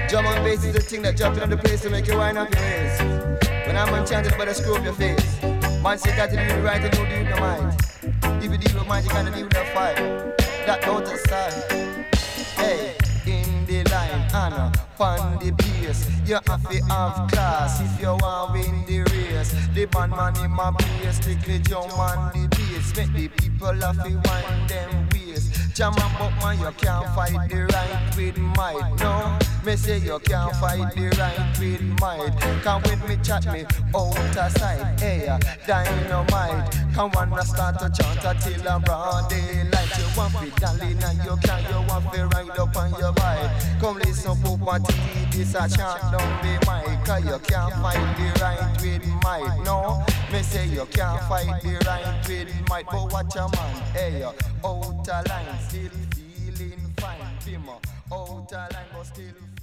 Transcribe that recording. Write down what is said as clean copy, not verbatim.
Drum and bass is the thing that jumping on the place to make you wind up your waist. When I'm enchanted, but I screw up your face. Man say got to do the right and you do the mind. If you deal with mind, you gotta deal with the fight. That don't style. Hey, in the line, Anna, on the bass. You have to have class if you want win the race. The man in my bass, strictly jump on the bass. Make the people have to wind them waist. Jam and buck man, you can't fight the right with might. No, me say you can't fight the right with might. Come with me, chat me outside. Hey, dynamite. Come wanna start to chant until I'm broad daylight. You want to darling and you want to ride up on your bike. Come listen to what this a chant down the mic. Cause you can't fight the right with might. No, me say you can't fight the right with might. But watch a man, hey, outer line still feeling fine. Bimmer, outer line but still